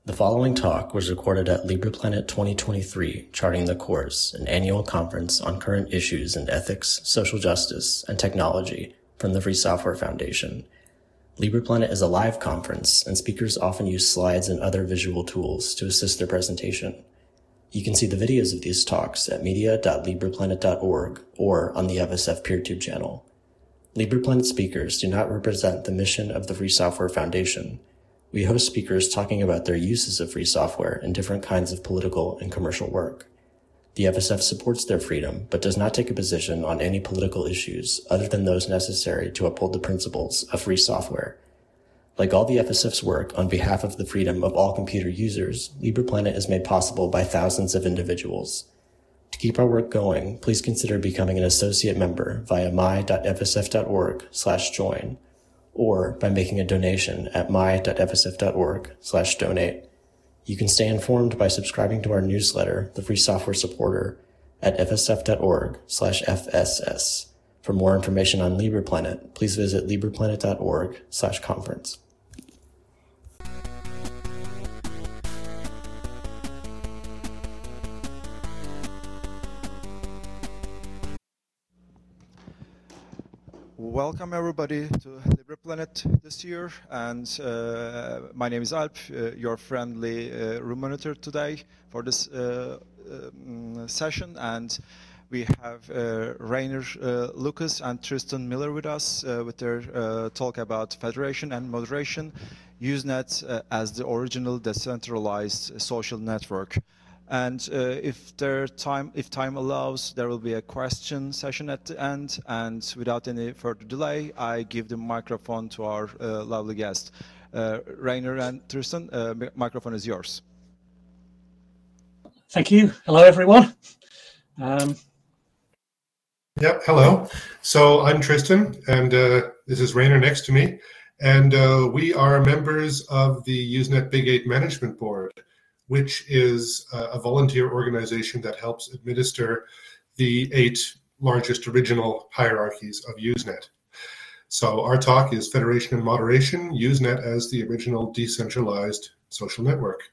The following talk was recorded at LibrePlanet 2023, Charting the Course, an annual conference on current issues in ethics, social justice, and technology from the Free Software Foundation. LibrePlanet is a live conference, and speakers often use slides and other visual tools to assist their presentation. You can see the videos of these talks at media.libreplanet.org or on the FSF PeerTube channel. LibrePlanet speakers do not represent the mission of the Free Software Foundation. We host speakers talking about their uses of free software in different kinds of political and commercial work. The FSF supports their freedom, but does not take a position on any political issues other than those necessary to uphold the principles of free software. Like all the FSF's work on behalf of the freedom of all computer users, LibrePlanet is made possible by thousands of individuals. To keep our work going, please consider becoming an associate member via my.fsf.org/join. or by making a donation at my.fsf.org/donate. You can stay informed by subscribing to our newsletter, The Free Software Supporter, at fsf.org/fss. For more information on LibrePlanet, please visit libreplanet.org/conference. Welcome everybody to LibrePlanet this year, and my name is Alp, your friendly room monitor today for this session, and we have Rainer Lucas and Tristan Miller with us with their talk about federation and moderation, Usenet as the original decentralized social network. And if time allows, there will be a question session at the end. And without any further delay, I give the microphone to our lovely guest, Rainer and Tristan. Microphone is yours. Thank you. Hello, everyone. Yep. Hello. So I'm Tristan, and this is Rainer next to me, and we are members of the Usenet Big 8 Management Board, which is a volunteer organization that helps administer the 8 largest original hierarchies of Usenet. So our talk is Federation and Moderation, Usenet as the original decentralized social network.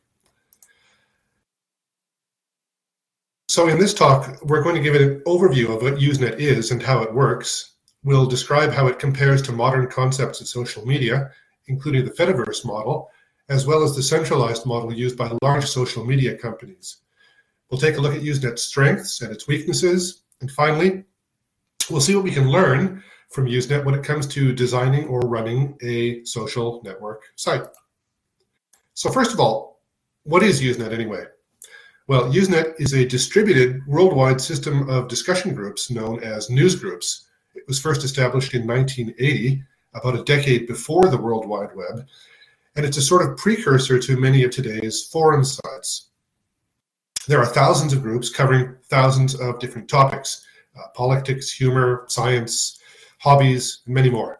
So in this talk, we're going to give an overview of what Usenet is and how it works. We'll describe how it compares to modern concepts of social media, including the Fediverse model, as well as the centralized model used by large social media companies. We'll take a look at Usenet's strengths and its weaknesses. And finally, we'll see what we can learn from Usenet when it comes to designing or running a social network site. So first of all, what is Usenet anyway? Well, Usenet is a distributed worldwide system of discussion groups known as newsgroups. It was first established in 1980, about a decade before the World Wide Web, and it's a sort of precursor to many of today's forum sites. There are thousands of groups covering thousands of different topics, politics, humor, science, hobbies, and many more.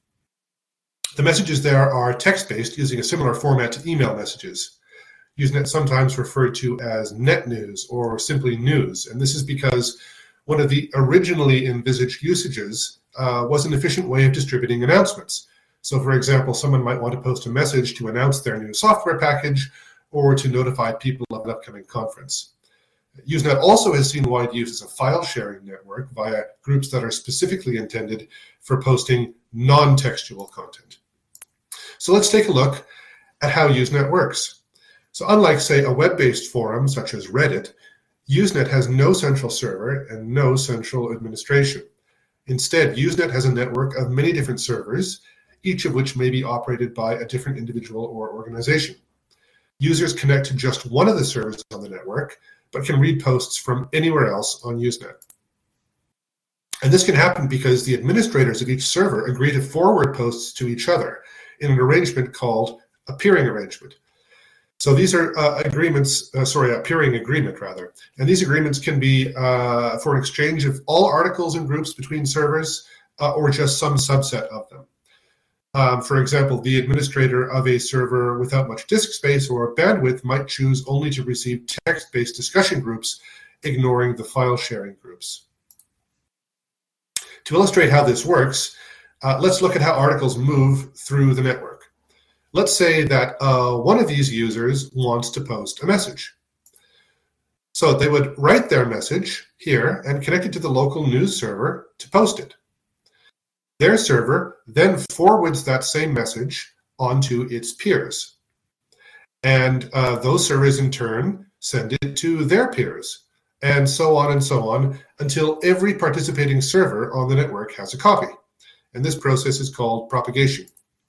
The messages there are text-based, using a similar format to email messages. Usenet sometimes referred to as net news or simply news, and this is because one of the originally envisaged usages was an efficient way of distributing announcements. So, for example, someone might want to post a message to announce their new software package or to notify people of an upcoming conference. Usenet also has seen wide use as a file-sharing network via groups that are specifically intended for posting non-textual content. So let's take a look at how Usenet works. So unlike, say, a web-based forum such as Reddit, Usenet has no central server and no central administration. Instead, Usenet has a network of many different servers, each of which may be operated by a different individual or organization. Users connect to just one of the servers on the network, but can read posts from anywhere else on Usenet. And this can happen because the administrators of each server agree to forward posts to each other in an arrangement called a peering arrangement. So these are a peering agreement rather. And these agreements can be for an exchange of all articles and groups between servers or just some subset of them. For example, the administrator of a server without much disk space or bandwidth might choose only to receive text-based discussion groups, ignoring the file-sharing groups. To illustrate how this works, let's look at how articles move through the network. Let's say that one of these users wants to post a message. So they would write their message here and connect it to the local news server to post it. Their server then forwards that same message onto its peers. And those servers in turn send it to their peers, and so on until every participating server on the network has a copy. And this process is called propagation.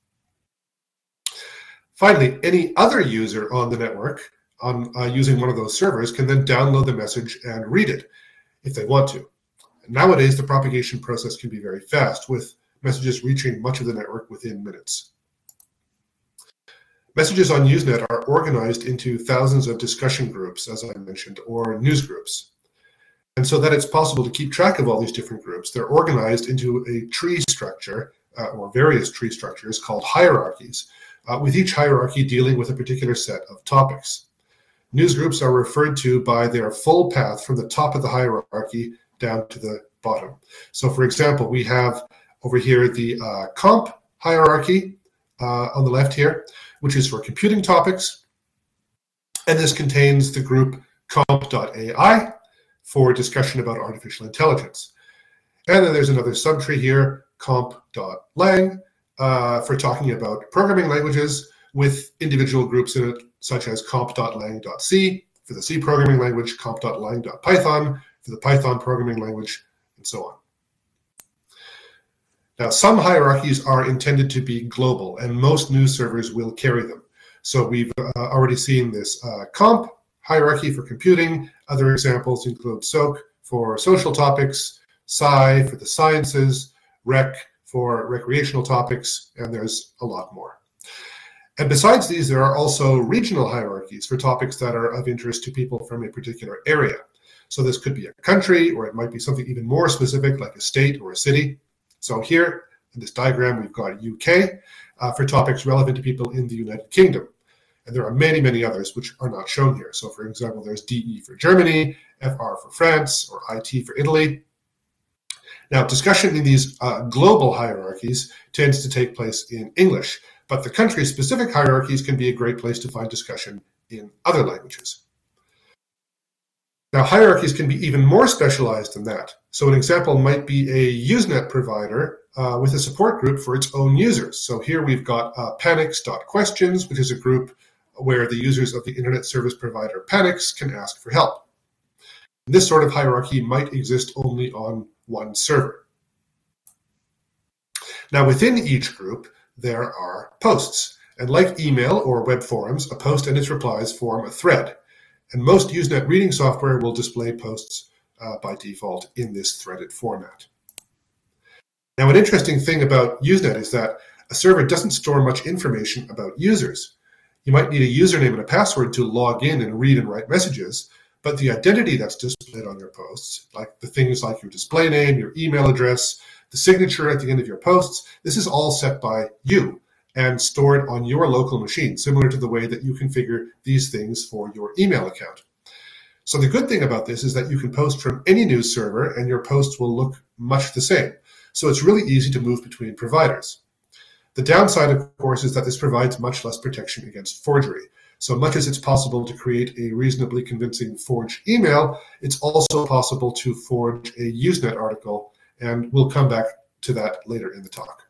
Finally, any other user on the network using one of those servers can then download the message and read it if they want to. Nowadays, the propagation process can be very fast, with messages reaching much of the network within minutes. Messages on Usenet are organized into thousands of discussion groups, as I mentioned, or news groups. And so that it's possible to keep track of all these different groups, they're organized into a tree structure, or various tree structures called hierarchies, with each hierarchy dealing with a particular set of topics. Newsgroups are referred to by their full path from the top of the hierarchy down to the bottom. So for example, we have over here the comp hierarchy on the left here, which is for computing topics. And this contains the group comp.ai for discussion about artificial intelligence. And then there's another subtree here, comp.lang, for talking about programming languages, with individual groups in it, such as comp.lang.c for the C programming language, comp.lang.python for the Python programming language, and so on. Now, some hierarchies are intended to be global, and most news servers will carry them. So we've already seen this comp hierarchy for computing. Other examples include SOC for social topics, Sci for the sciences, Rec for recreational topics, and there's a lot more. And besides these, there are also regional hierarchies for topics that are of interest to people from a particular area. So this could be a country, or it might be something even more specific, like a state or a city. So here in this diagram, we've got UK for topics relevant to people in the United Kingdom. And there are many, many others which are not shown here. So for example, there's DE for Germany, FR for France, or IT for Italy. Now, discussion in these global hierarchies tends to take place in English, but the country-specific hierarchies can be a great place to find discussion in other languages. Now, hierarchies can be even more specialized than that. So an example might be a Usenet provider with a support group for its own users. So here we've got Panix.questions, which is a group where the users of the internet service provider Panix can ask for help. And this sort of hierarchy might exist only on one server. Now, within each group, there are posts. And like email or web forums, a post and its replies form a thread. And most Usenet reading software will display posts by default in this threaded format. Now, an interesting thing about Usenet is that a server doesn't store much information about users. You might need a username and a password to log in and read and write messages, but the identity that's displayed on your posts, like the things like your display name, your email address, the signature at the end of your posts, this is all set by you and stored on your local machine, similar to the way that you configure these things for your email account. So the good thing about this is that you can post from any news server and your posts will look much the same. So it's really easy to move between providers. The downside, of course, is that this provides much less protection against forgery. So much as it's possible to create a reasonably convincing forged email, it's also possible to forge a Usenet article, and we'll come back to that later in the talk.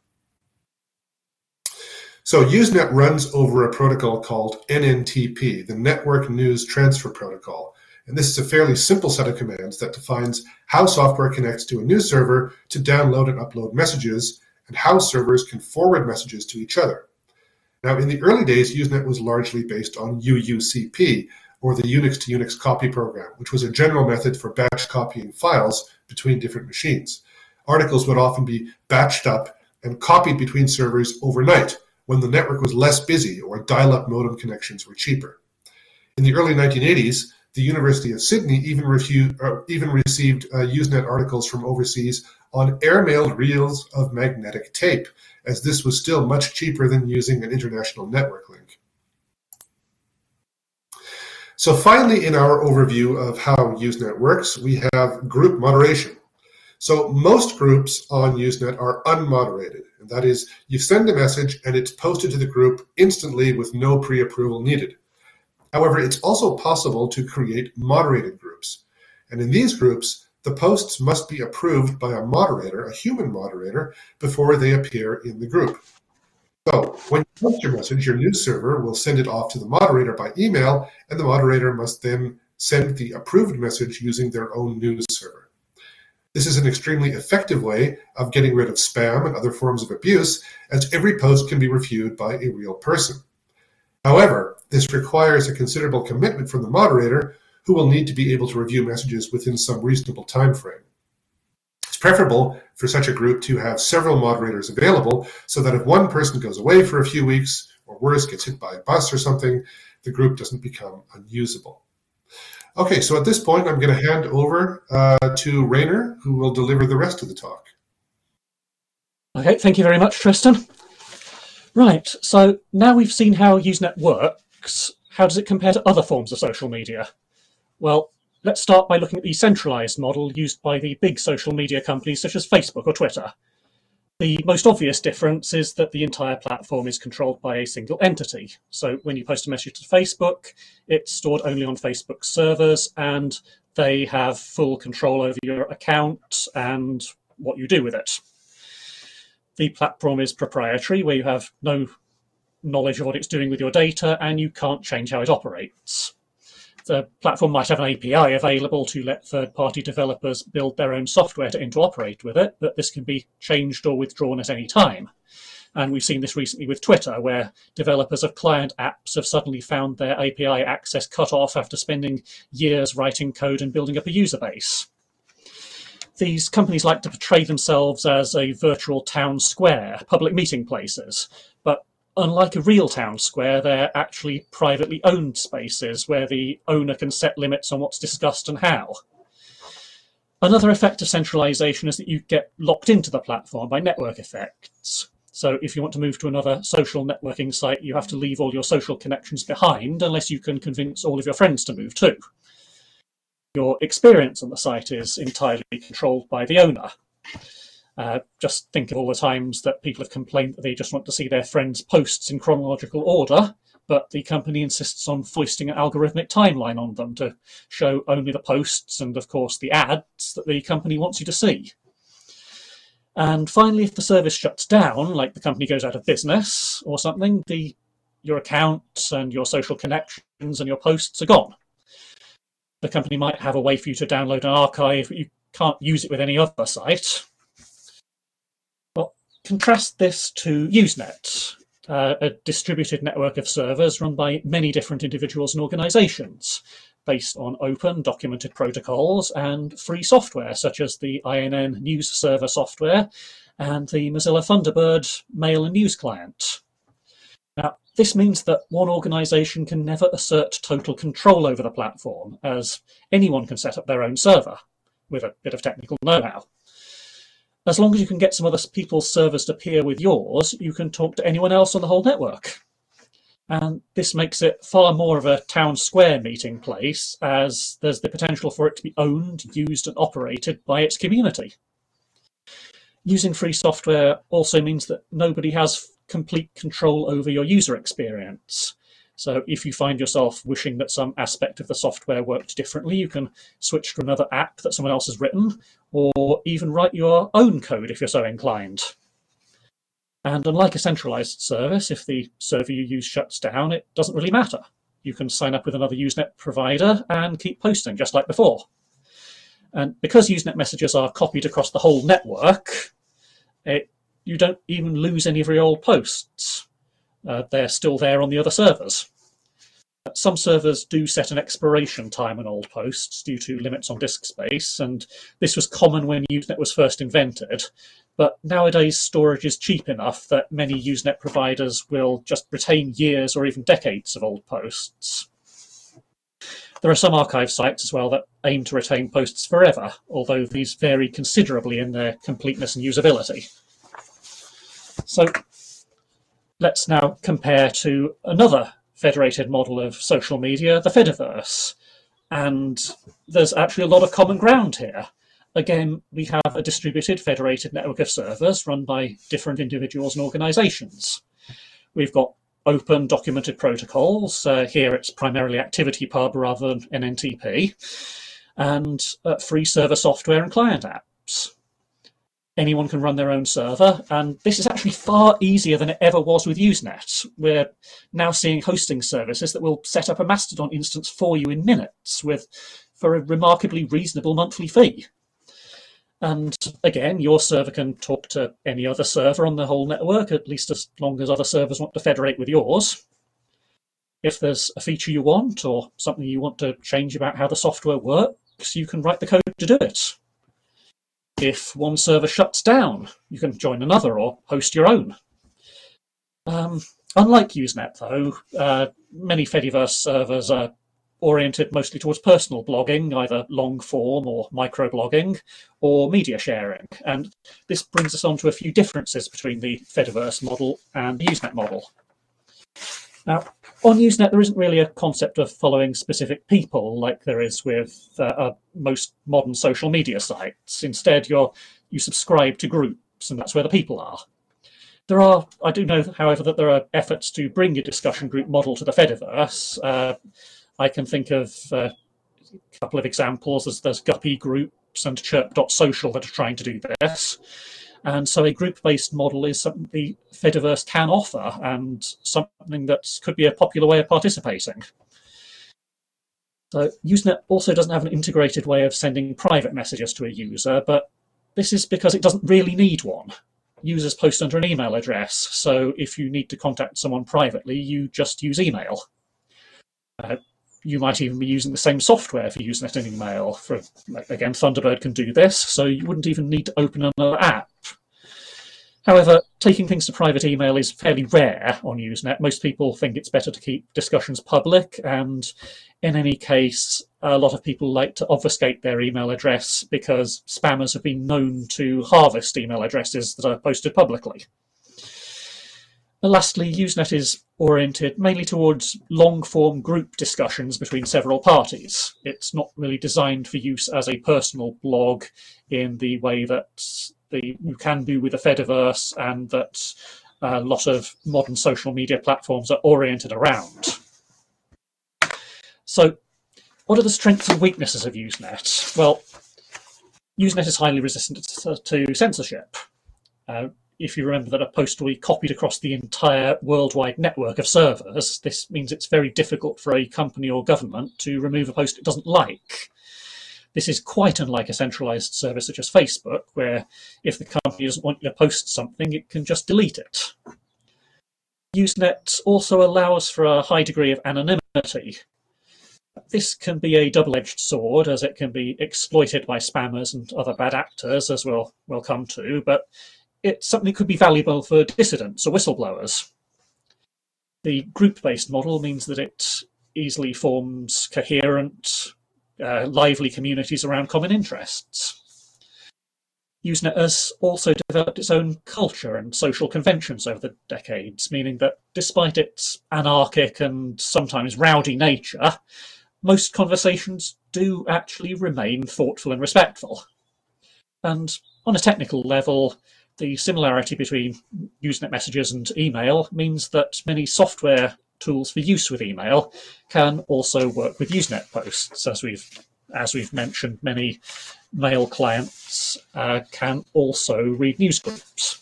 So Usenet runs over a protocol called NNTP, the Network News Transfer Protocol. And this is a fairly simple set of commands that defines how software connects to a news server to download and upload messages, and how servers can forward messages to each other. Now, in the early days, Usenet was largely based on UUCP, or the Unix to Unix copy program, which was a general method for batch copying files between different machines. Articles would often be batched up and copied between servers overnight when the network was less busy or dial-up modem connections were cheaper. In the early 1980s, the University of Sydney even received Usenet articles from overseas on airmailed reels of magnetic tape, as this was still much cheaper than using an international network link. So finally, in our overview of how Usenet works, we have group moderation. So most groups on Usenet are unmoderated. And that is, you send a message and it's posted to the group instantly with no pre-approval needed. However, it's also possible to create moderated groups. And in these groups, the posts must be approved by a moderator, a human moderator, before they appear in the group. So when you post your message, your news server will send it off to the moderator by email, and the moderator must then send the approved message using their own news server. This is an extremely effective way of getting rid of spam and other forms of abuse, as every post can be reviewed by a real person. However, this requires a considerable commitment from the moderator, who will need to be able to review messages within some reasonable time frame. It's preferable for such a group to have several moderators available so that if one person goes away for a few weeks, or worse, gets hit by a bus or something, the group doesn't become unusable. Okay, so at this point, I'm going to hand over to Rainer, who will deliver the rest of the talk. Okay, thank you very much, Tristan. Right, so now we've seen how Usenet works, how does it compare to other forms of social media? Well, let's start by looking at the centralized model used by the big social media companies such as Facebook or Twitter. The most obvious difference is that the entire platform is controlled by a single entity. So when you post a message to Facebook, it's stored only on Facebook servers, and they have full control over your account and what you do with it. The platform is proprietary, where you have no knowledge of what it's doing with your data, and you can't change how it operates. The platform might have an API available to let third-party developers build their own software to interoperate with it, but this can be changed or withdrawn at any time. And we've seen this recently with Twitter, where developers of client apps have suddenly found their API access cut off after spending years writing code and building up a user base. These companies like to portray themselves as a virtual town square, public meeting places, but unlike a real town square, they're actually privately owned spaces where the owner can set limits on what's discussed and how. Another effect of centralization is that you get locked into the platform by network effects. So if you want to move to another social networking site, you have to leave all your social connections behind unless you can convince all of your friends to move too. Your experience on the site is entirely controlled by the owner. Just think of all the times that people have complained that they just want to see their friends' posts in chronological order, but the company insists on foisting an algorithmic timeline on them to show only the posts and, of course, the ads that the company wants you to see. And finally, if the service shuts down, like the company goes out of business or something, your accounts and your social connections and your posts are gone. The company might have a way for you to download an archive, but you can't use it with any other site. Contrast this to Usenet, a distributed network of servers run by many different individuals and organizations, based on open, documented protocols and free software, such as the INN News Server software and the Mozilla Thunderbird mail and news client. Now, this means that one organization can never assert total control over the platform, as anyone can set up their own server with a bit of technical know-how. As long as you can get some other people's servers to peer with yours, you can talk to anyone else on the whole network. And this makes it far more of a town square meeting place, as there's the potential for it to be owned, used, and operated by its community. Using free software also means that nobody has complete control over your user experience. So if you find yourself wishing that some aspect of the software worked differently, you can switch to another app that someone else has written, or even write your own code if you're so inclined. And unlike a centralized service, if the server you use shuts down, it doesn't really matter. You can sign up with another Usenet provider and keep posting just like before. And because Usenet messages are copied across the whole network, you don't even lose any of your old posts. They're still there on the other servers. Some servers do set an expiration time on old posts due to limits on disk space, and this was common when Usenet was first invented. But nowadays, storage is cheap enough that many Usenet providers will just retain years or even decades of old posts. There are some archive sites as well that aim to retain posts forever, although these vary considerably in their completeness and usability. So let's now compare to another federated model of social media, the Fediverse. And there's actually a lot of common ground here. again, we have a distributed federated network of servers run by different individuals and organizations. We've got open documented protocols. Here it's primarily ActivityPub rather than NNTP, and free server software and client apps. Anyone can run their own server, and this is actually far easier than it ever was with Usenet. We're now seeing hosting services that will set up a Mastodon instance for you in minutes for a remarkably reasonable monthly fee. And again, your server can talk to any other server on the whole network, at least as long as other servers want to federate with yours. If there's a feature you want or something you want to change about how the software works, you can write the code to do it. If one server shuts down, you can join another or host your own. Unlike Usenet, though, many Fediverse servers are oriented mostly towards personal blogging, either long form or microblogging, or media sharing. And this brings us on to a few differences between the Fediverse model and the Usenet model. Now, on Usenet, there isn't really a concept of following specific people like there is with most modern social media sites. Instead, you subscribe to groups, and that's where the people are. I do know, however, that there are efforts to bring a discussion group model to the Fediverse. I can think of a couple of examples. There's Guppy groups and Chirp.social that are trying to do this. And so a group-based model is something the Fediverse can offer and something that could be a popular way of participating. So Usenet also doesn't have an integrated way of sending private messages to a user, but this is because it doesn't really need one. Users post under an email address, so if you need to contact someone privately, you just use email. You might even be using the same software for Usenet and email. Again, Thunderbird can do this, so you wouldn't even need to open another app. However, taking things to private email is fairly rare on Usenet. Most people think it's better to keep discussions public, and in any case, a lot of people like to obfuscate their email address because spammers have been known to harvest email addresses that are posted publicly. And lastly, Usenet is oriented mainly towards long-form group discussions between several parties. It's not really designed for use as a personal blog in the way that you can do with the Fediverse and that a lot of modern social media platforms are oriented around. So, what are the strengths and weaknesses of Usenet? Well, Usenet is highly resistant to censorship. If you remember that a post will be copied across the entire worldwide network of servers, this means it's very difficult for a company or government to remove a post it doesn't like. This is quite unlike a centralized service such as Facebook, where if the company doesn't want you to post something, it can just delete it. Usenet also allows for a high degree of anonymity. This can be a double-edged sword, as it can be exploited by spammers and other bad actors, as we'll come to, but it's something that could be valuable for dissidents or whistleblowers. The group-based model means that it easily forms coherent, lively communities around common interests. Usenet has also developed its own culture and social conventions over the decades, meaning that despite its anarchic and sometimes rowdy nature, most conversations do actually remain thoughtful and respectful. And on a technical level, the similarity between Usenet messages and email means that many software tools for use with email can also work with Usenet posts. As we've mentioned, many mail clients can also read newsgroups.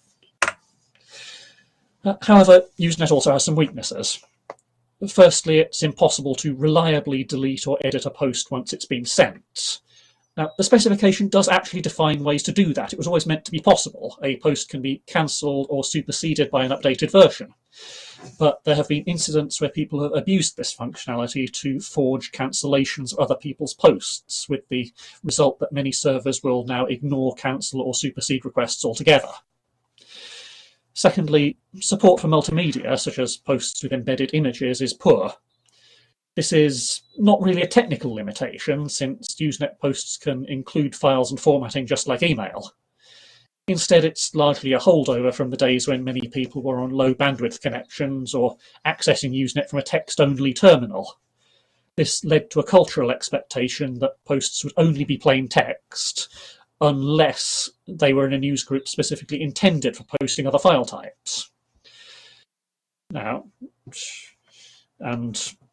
However, Usenet also has some weaknesses. Firstly, it's impossible to reliably delete or edit a post once it's been sent. Now, the specification does actually define ways to do that. It was always meant to be possible. A post can be cancelled or superseded by an updated version. But there have been incidents where people have abused this functionality to forge cancellations of other people's posts, with the result that many servers will now ignore cancel or supersede requests altogether. Secondly, support for multimedia, such as posts with embedded images, is poor. This is not really a technical limitation, since Usenet posts can include files and formatting just like email. Instead, it's largely a holdover from the days when many people were on low bandwidth connections or accessing Usenet from a text-only terminal. This led to a cultural expectation that posts would only be plain text unless they were in a news group specifically intended for posting other file types. Now, and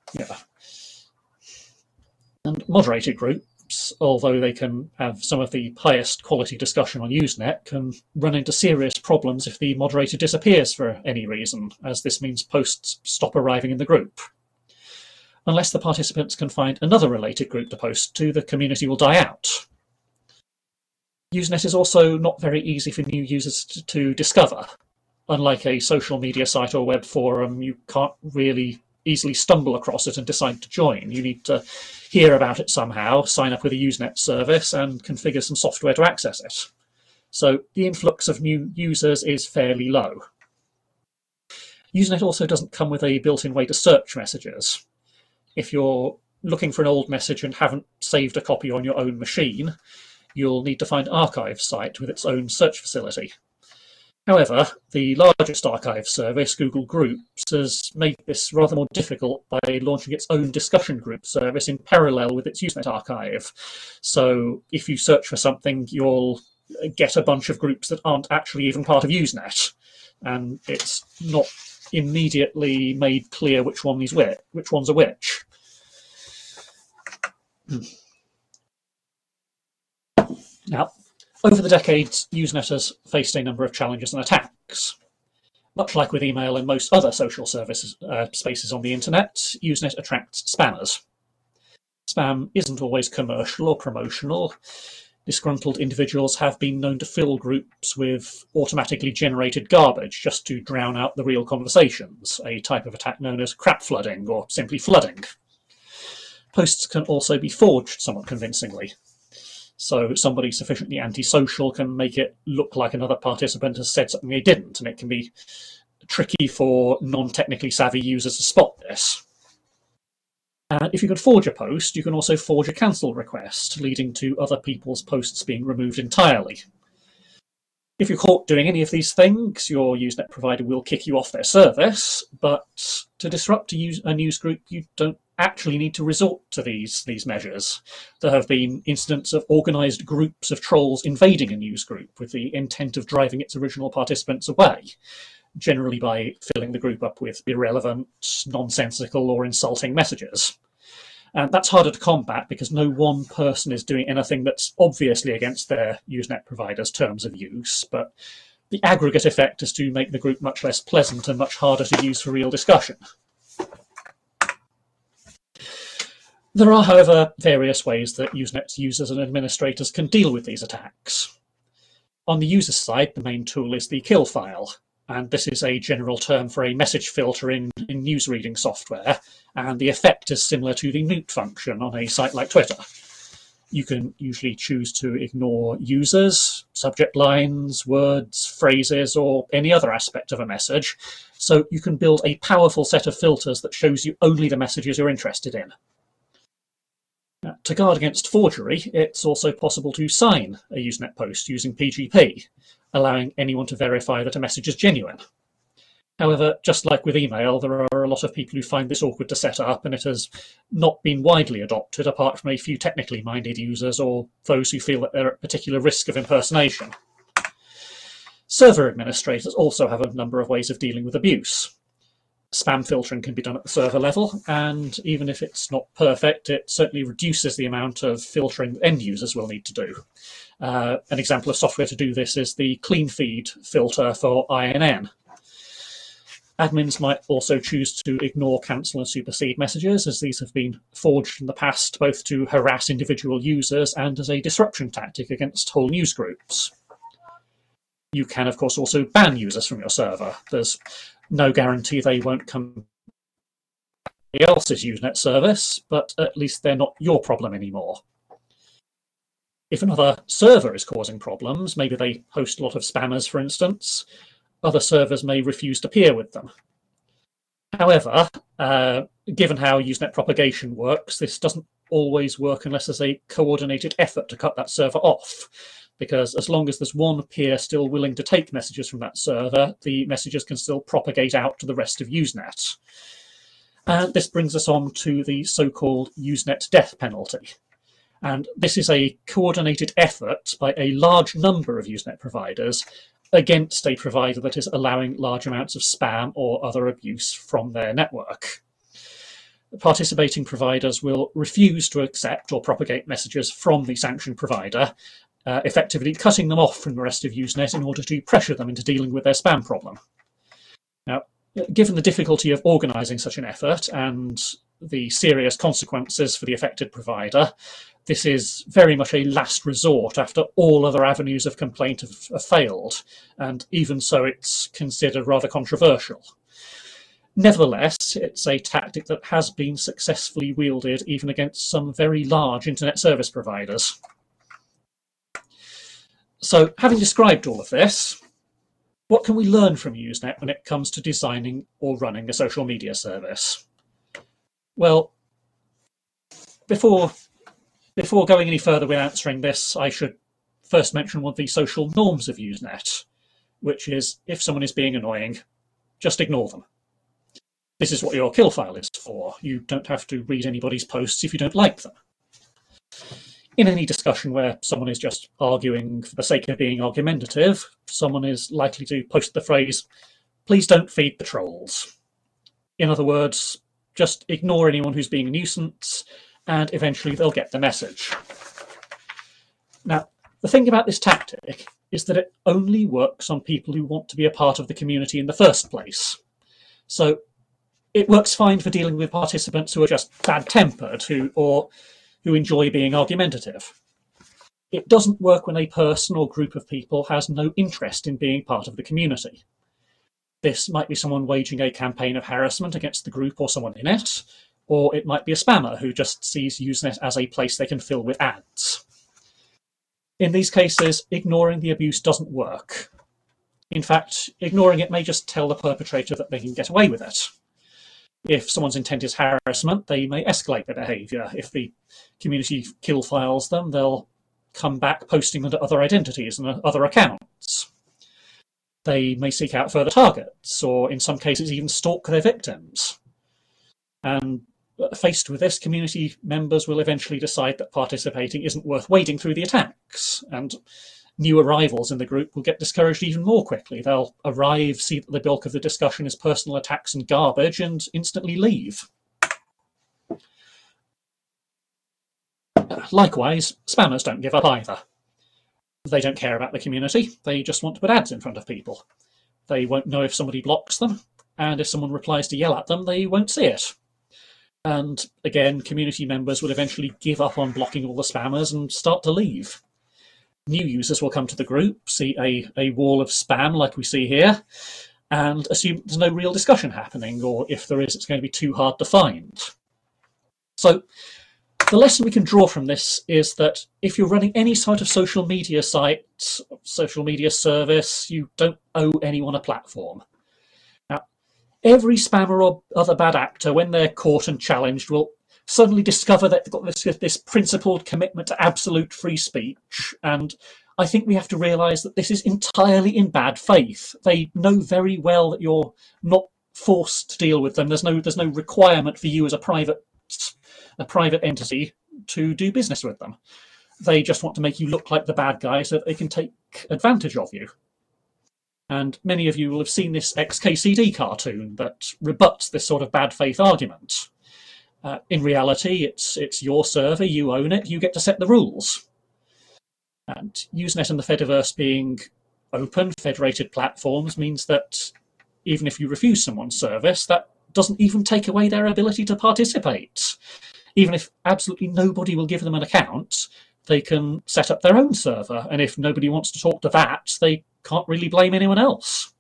moderated groups, although they can have some of the highest quality discussion on Usenet, can run into serious problems if the moderator disappears for any reason, as this means posts stop arriving in the group. Unless the participants can find another related group to post to, the community will die out. Usenet is also not very easy for new users to discover. Unlike a social media site or web forum, you can't really easily stumble across it and decide to join. You need to hear about it somehow, sign up with a Usenet service, and configure some software to access it. So the influx of new users is fairly low. Usenet also doesn't come with a built-in way to search messages. If you're looking for an old message and haven't saved a copy on your own machine, you'll need to find an archive site with its own search facility. However, the largest archive service, Google Groups, has made this rather more difficult by launching its own discussion group service in parallel with its Usenet archive. So if you search for something, you'll get a bunch of groups that aren't actually even part of Usenet, and it's not immediately made clear which one's a which. Now, over the decades, Usenet has faced a number of challenges and attacks. Much like with email and most other social services spaces on the internet, Usenet attracts spammers. Spam isn't always commercial or promotional. Disgruntled individuals have been known to fill groups with automatically generated garbage just to drown out the real conversations, a type of attack known as crap flooding or simply flooding. Posts can also be forged somewhat convincingly. So somebody sufficiently antisocial can make it look like another participant has said something they didn't, and it can be tricky for non-technically savvy users to spot this. If you can forge a post, you can also forge a cancel request, leading to other people's posts being removed entirely. If you're caught doing any of these things, your Usenet provider will kick you off their service, but to disrupt a news group, you don't actually need to resort to these measures. There have been incidents of organised groups of trolls invading a news group with the intent of driving its original participants away, generally by filling the group up with irrelevant, nonsensical or insulting messages. And that's harder to combat because no one person is doing anything that's obviously against their Usenet provider's terms of use, but the aggregate effect is to make the group much less pleasant and much harder to use for real discussion. There are, however, various ways that Usenet's users and administrators can deal with these attacks. On the user side, the main tool is the kill file, and this is a general term for a message filter in news reading software, and the effect is similar to the mute function on a site like Twitter. You can usually choose to ignore users, subject lines, words, phrases, or any other aspect of a message, so you can build a powerful set of filters that shows you only the messages you're interested in. To guard against forgery, it's also possible to sign a Usenet post using PGP, allowing anyone to verify that a message is genuine. However, just like with email, there are a lot of people who find this awkward to set up, and it has not been widely adopted apart from a few technically minded users or those who feel that they're at particular risk of impersonation. Server administrators also have a number of ways of dealing with abuse. Spam filtering can be done at the server level, and even if it's not perfect, it certainly reduces the amount of filtering that end users will need to do. An example of software to do this is the CleanFeed filter for INN. Admins might also choose to ignore, cancel, and supersede messages, as these have been forged in the past both to harass individual users and as a disruption tactic against whole news groups. You can, of course, also ban users from your server. There's no guarantee they won't come to somebody else's Usenet service, but at least they're not your problem anymore. If another server is causing problems, maybe they host a lot of spammers, for instance, other servers may refuse to peer with them. However, given how Usenet propagation works, this doesn't always work unless there's a coordinated effort to cut that server off, because as long as there's one peer still willing to take messages from that server, the messages can still propagate out to the rest of Usenet. And this brings us on to the so-called Usenet death penalty. And this is a coordinated effort by a large number of Usenet providers against a provider that is allowing large amounts of spam or other abuse from their network. Participating providers will refuse to accept or propagate messages from the sanctioned provider, effectively cutting them off from the rest of Usenet in order to pressure them into dealing with their spam problem. Now, given the difficulty of organising such an effort and the serious consequences for the affected provider, this is very much a last resort after all other avenues of complaint have failed, and even so it's considered rather controversial. Nevertheless, it's a tactic that has been successfully wielded even against some very large internet service providers. So, having described all of this, what can we learn from Usenet when it comes to designing or running a social media service? Well, before going any further with answering this, I should first mention one of the social norms of Usenet, which is if someone is being annoying, just ignore them. This is what your kill file is for. You don't have to read anybody's posts if you don't like them. In any discussion where someone is just arguing for the sake of being argumentative, someone is likely to post the phrase, "Please don't feed the trolls." In other words, just ignore anyone who's being a nuisance, and eventually they'll get the message. Now, the thing about this tactic is that it only works on people who want to be a part of the community in the first place. So it works fine for dealing with participants who are just bad-tempered, who enjoy being argumentative. It doesn't work when a person or group of people has no interest in being part of the community. This might be someone waging a campaign of harassment against the group or someone in it, or it might be a spammer who just sees Usenet as a place they can fill with ads. In these cases, ignoring the abuse doesn't work. In fact, ignoring it may just tell the perpetrator that they can get away with it. If someone's intent is harassment, they may escalate their behaviour. If the community kill files them, they'll come back posting under other identities and other accounts. They may seek out further targets, or in some cases even stalk their victims. And faced with this, community members will eventually decide that participating isn't worth wading through the attacks, and new arrivals in the group will get discouraged even more quickly. They'll arrive, see that the bulk of the discussion is personal attacks and garbage, and instantly leave. Likewise, spammers don't give up either. They don't care about the community, they just want to put ads in front of people. They won't know if somebody blocks them, and if someone replies to yell at them, they won't see it. And again, community members will eventually give up on blocking all the spammers and start to leave. New users will come to the group, see a wall of spam like we see here, and assume there's no real discussion happening, or if there is, it's going to be too hard to find. So the lesson we can draw from this is that if you're running any sort of social media site, social media service, you don't owe anyone a platform. Now, every spammer or other bad actor, when they're caught and challenged, will suddenly discover that they've got this principled commitment to absolute free speech. And I think we have to realise that this is entirely in bad faith. They know very well that you're not forced to deal with them. There's no requirement for you as a private entity to do business with them. They just want to make you look like the bad guy so that they can take advantage of you. And many of you will have seen this XKCD cartoon that rebuts this sort of bad faith argument. In reality, it's your server, you own it, you get to set the rules. And Usenet and the Fediverse being open, federated platforms means that even if you refuse someone's service, that doesn't even take away their ability to participate. Even if absolutely nobody will give them an account, they can set up their own server, and if nobody wants to talk to that, they can't really blame anyone else.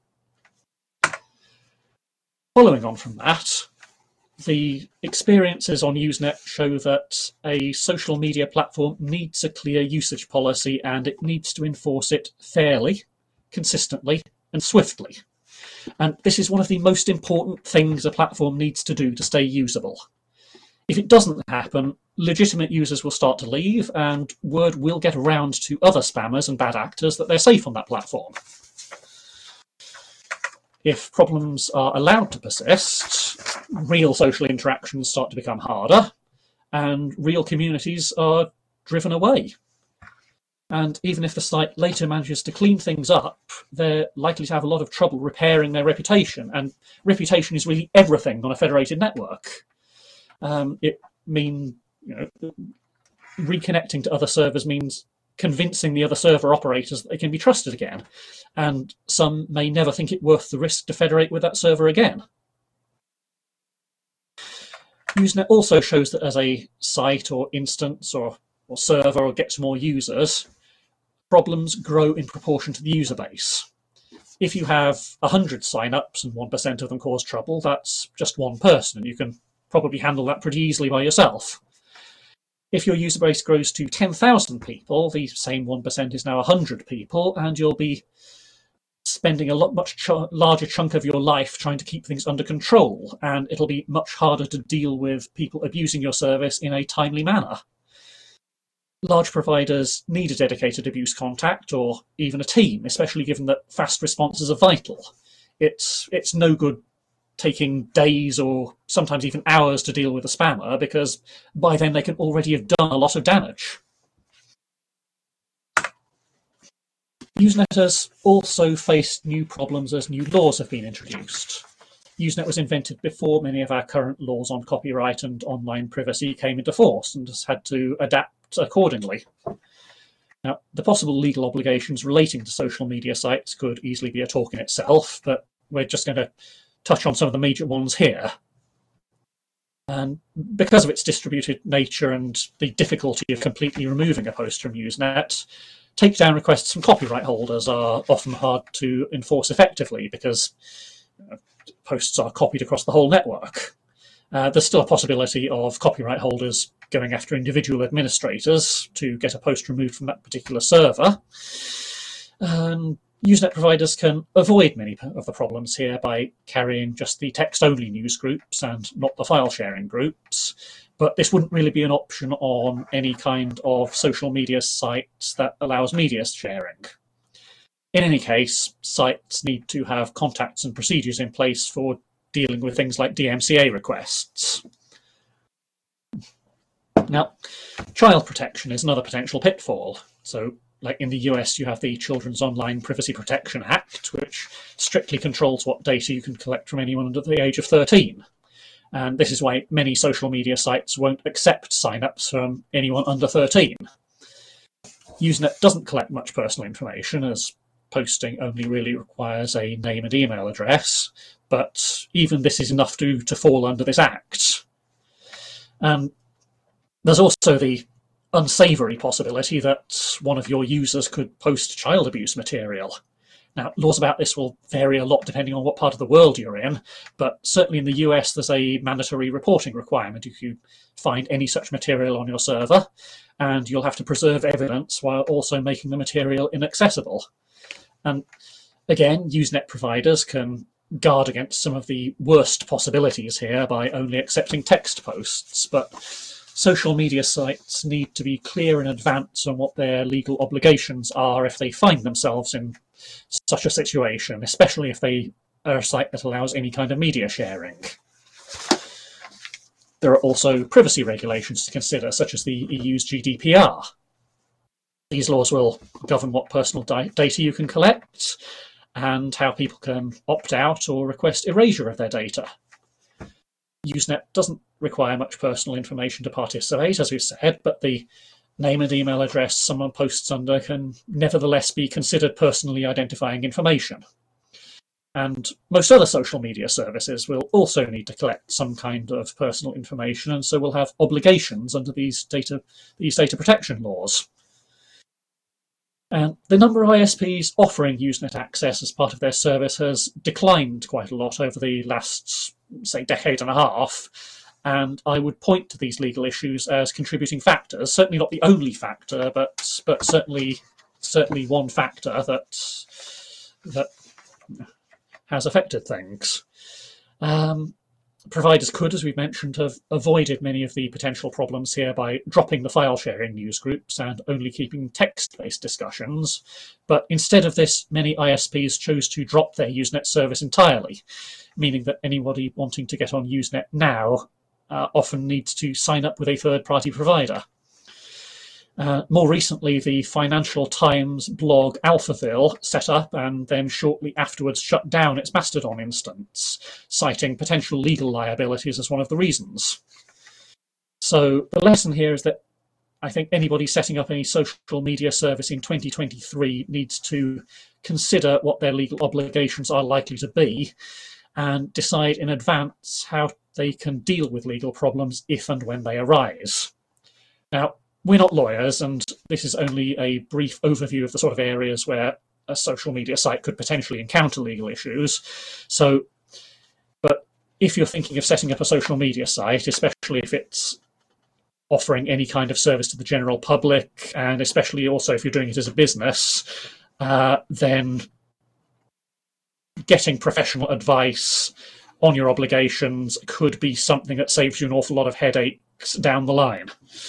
Following on from that, the experiences on Usenet show that a social media platform needs a clear usage policy, and it needs to enforce it fairly, consistently, and swiftly. And this is one of the most important things a platform needs to do to stay usable. If it doesn't happen, legitimate users will start to leave, and word will get around to other spammers and bad actors that they're safe on that platform. If problems are allowed to persist, real social interactions start to become harder, and real communities are driven away. And even if the site later manages to clean things up, they're likely to have a lot of trouble repairing their reputation. And reputation is really everything on a federated network. It means, reconnecting to other servers means convincing the other server operators that they can be trusted again. And some may never think it worth the risk to federate with that server again. Usenet also shows that as a site or instance or server or gets more users, problems grow in proportion to the user base. If you have 100 signups and 1% of them cause trouble, that's just one person, and you can probably handle that pretty easily by yourself. If your user base grows to 10,000 people, the same 1% is now 100 people, and you'll be spending a much larger chunk of your life trying to keep things under control, and it'll be much harder to deal with people abusing your service in a timely manner. Large providers need a dedicated abuse contact or even a team, especially given that fast responses are vital. It's no good taking days or sometimes even hours to deal with a spammer, because by then they can already have done a lot of damage. Usenet has also faced new problems as new laws have been introduced. Usenet was invented before many of our current laws on copyright and online privacy came into force, and has had to adapt accordingly. Now, the possible legal obligations relating to social media sites could easily be a talk in itself, but we're just going to touch on some of the major ones here. And because of its distributed nature and the difficulty of completely removing a post from Usenet, takedown requests from copyright holders are often hard to enforce effectively because posts are copied across the whole network. There's still a possibility of copyright holders going after individual administrators to get a post removed from that particular server. Usenet providers can avoid many of the problems here by carrying just the text-only news groups and not the file-sharing groups, but this wouldn't really be an option on any kind of social media site that allows media sharing. In any case, sites need to have contacts and procedures in place for dealing with things like DMCA requests. Now, child protection is another potential pitfall. So, like in the US, you have the Children's Online Privacy Protection Act, which strictly controls what data you can collect from anyone under the age of 13. And this is why many social media sites won't accept sign-ups from anyone under 13. Usenet doesn't collect much personal information, as posting only really requires a name and email address, but even this is enough to fall under this act. There's also the unsavoury possibility that one of your users could post child abuse material. Now, laws about this will vary a lot depending on what part of the world you're in, but certainly in the US there's a mandatory reporting requirement if you find any such material on your server, and you'll have to preserve evidence while also making the material inaccessible. And again, Usenet providers can guard against some of the worst possibilities here by only accepting text posts, but social media sites need to be clear in advance on what their legal obligations are if they find themselves in such a situation, especially if they are a site that allows any kind of media sharing. There are also privacy regulations to consider, such as the EU's GDPR. These laws will govern what personal data you can collect and how people can opt out or request erasure of their data. Usenet doesn't require much personal information to participate, as we've said, but the name and email address someone posts under can nevertheless be considered personally identifying information. And most other social media services will also need to collect some kind of personal information, and so will have obligations under these data protection laws. And the number of ISPs offering Usenet access as part of their service has declined quite a lot over the last, say, decade and a half, and I would point to these legal issues as contributing factors. Certainly not the only factor, but certainly one factor that has affected things. Providers could, as we've mentioned, have avoided many of the potential problems here by dropping the file sharing news groups and only keeping text-based discussions. But instead of this, many ISPs chose to drop their Usenet service entirely, meaning that anybody wanting to get on Usenet now often needs to sign up with a third-party provider. More recently, the Financial Times blog Alphaville set up and then shortly afterwards shut down its Mastodon instance, citing potential legal liabilities as one of the reasons. So the lesson here is that I think anybody setting up any social media service in 2023 needs to consider what their legal obligations are likely to be and decide in advance how they can deal with legal problems if and when they arise. Now, we're not lawyers, and this is only a brief overview of the sort of areas where a social media site could potentially encounter legal issues. But if you're thinking of setting up a social media site, especially if it's offering any kind of service to the general public, and especially also if you're doing it as a business, then getting professional advice on your obligations could be something that saves you an awful lot of headaches down the line.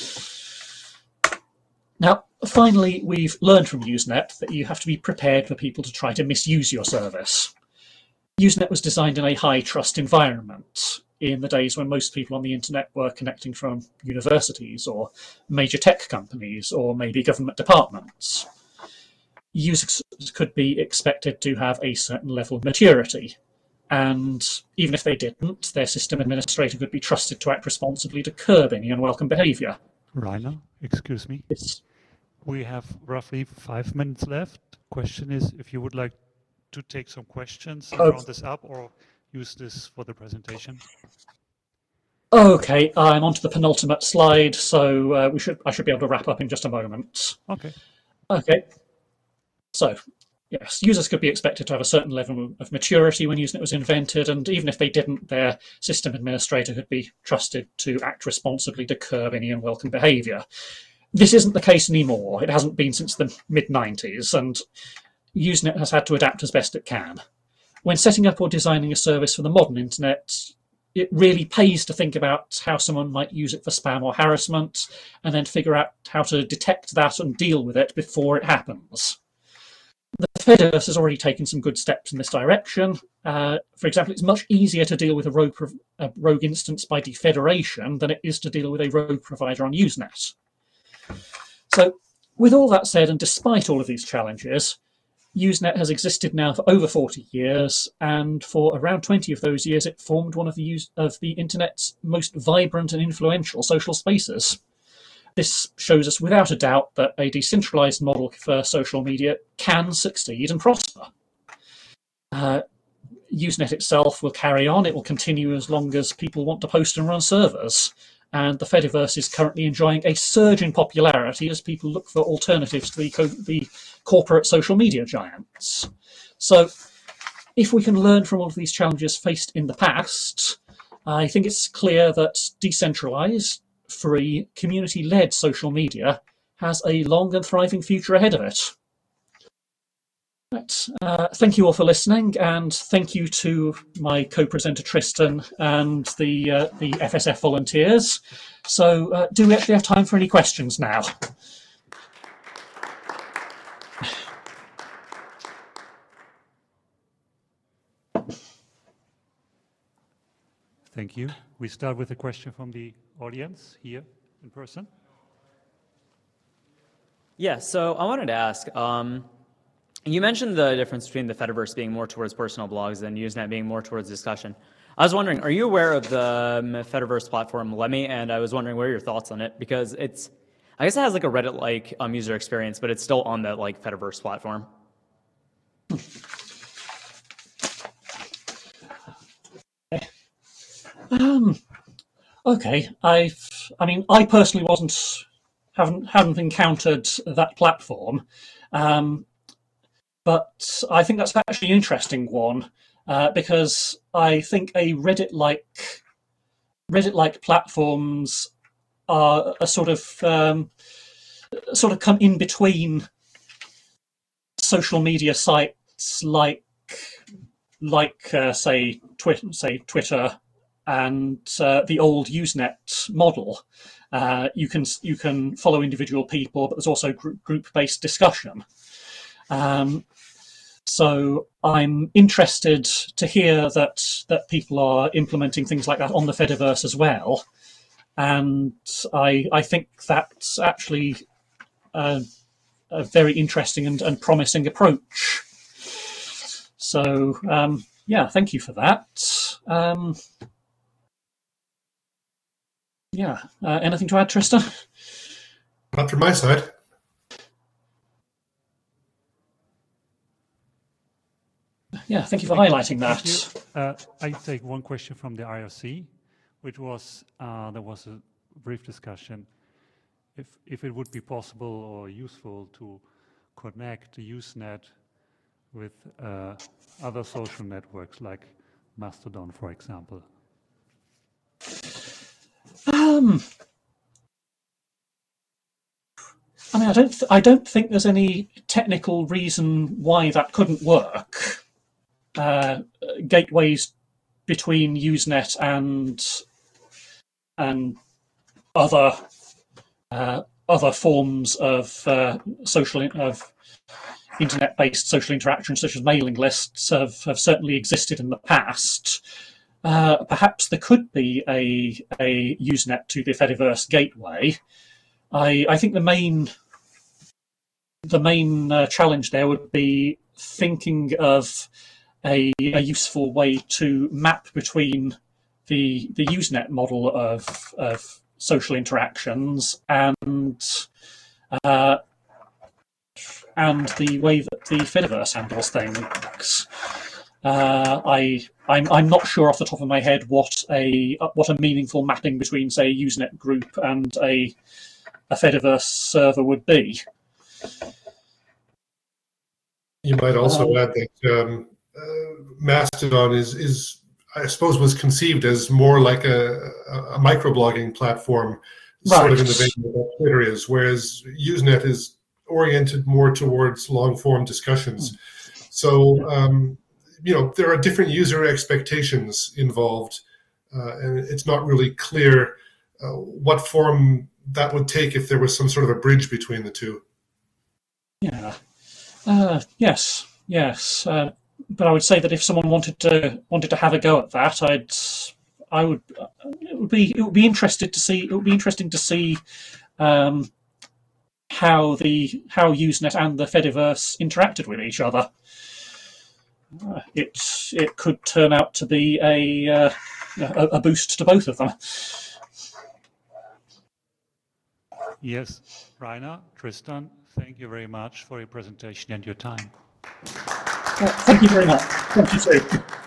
Now, finally, we've learned from Usenet that you have to be prepared for people to try to misuse your service. Usenet was designed in a high-trust environment in the days when most people on the internet were connecting from universities or major tech companies or maybe government departments. Users could be expected to have a certain level of maturity, and even if they didn't, their system administrator could be trusted to act responsibly to curb any unwelcome behavior. Rainer, excuse me. It's We have roughly 5 minutes left. Question is if you would like to take some questions and round this up or use this for the presentation. Okay, I'm on to the penultimate slide, so I should be able to wrap up in just a moment. Okay. So, yes, users could be expected to have a certain level of maturity when Usenet was invented, and even if they didn't, their system administrator could be trusted to act responsibly to curb any unwelcome behavior. This isn't the case anymore. It hasn't been since the mid-90s, and Usenet has had to adapt as best it can. When setting up or designing a service for the modern internet, it really pays to think about how someone might use it for spam or harassment, and then figure out how to detect that and deal with it before it happens. The Fediverse has already taken some good steps in this direction. For example, it's much easier to deal with a rogue instance by defederation than it is to deal with a rogue provider on Usenet. So, with all that said, and despite all of these challenges, Usenet has existed now for over 40 years, and for around 20 of those years it formed one of the internet's most vibrant and influential social spaces. This shows us without a doubt that a decentralized model for social media can succeed and prosper. Usenet itself will carry on. It will continue as long as people want to post and run servers. And the Fediverse is currently enjoying a surge in popularity as people look for alternatives to the corporate social media giants. So if we can learn from all of these challenges faced in the past, I think it's clear that decentralized, free, community-led social media has a long and thriving future ahead of it. Right. Thank you all for listening, and thank you to my co-presenter Tristan and the FSF volunteers. So do we actually have time for any questions now? Thank you. We start with a question from the audience here in person. Yeah, so I wanted to ask, you mentioned the difference between the Fediverse being more towards personal blogs and Usenet being more towards discussion. I was wondering, are you aware of the Fediverse platform Lemmy? And I was wondering, what are your thoughts on it? Because I guess it has like a Reddit-like user experience, but it's still on the Fediverse platform. Okay. I personally haven't encountered that platform. But I think that's actually an interesting one because I think a Reddit-like platforms are a sort of come in between social media sites like say Twitter and the old Usenet model. You can follow individual people, but there's also group-based discussion. So I'm interested to hear that people are implementing things like that on the Fediverse as well, and I think that's actually a very interesting and promising approach. So yeah, thank you for that. Yeah, anything to add, Tristan? Not from my side. Yeah, thank you for highlighting that. I take one question from the IRC, which was, there was a brief discussion if it would be possible or useful to connect the Usenet with other social networks like Mastodon, for example. I mean, I don't think there's any technical reason why that couldn't work. Gateways between Usenet and other forms of internet-based social interaction, such as mailing lists, have certainly existed in the past. Perhaps there could be a Usenet to the Fediverse gateway. I think the main challenge there would be thinking of a useful way to map between the Usenet model of social interactions and the way that the Fediverse handles things. I'm not sure off the top of my head what a meaningful mapping between, say, a Usenet group and a Fediverse server would be. You might also add that Mastodon is, I suppose, was conceived as more like a microblogging platform, sort of in the vein of what Twitter is, whereas Usenet is oriented more towards long-form discussions. So, there are different user expectations involved, and it's not really clear what form that would take if there was some sort of a bridge between the two. Yeah. Yes. But I would say that if someone wanted to have a go at that, it would be interesting to see how Usenet and the Fediverse interacted with each other. It could turn out to be a boost to both of them. Yes, Rainer, Tristan, thank you very much for your presentation and your time. Thank you very much. Thank you too.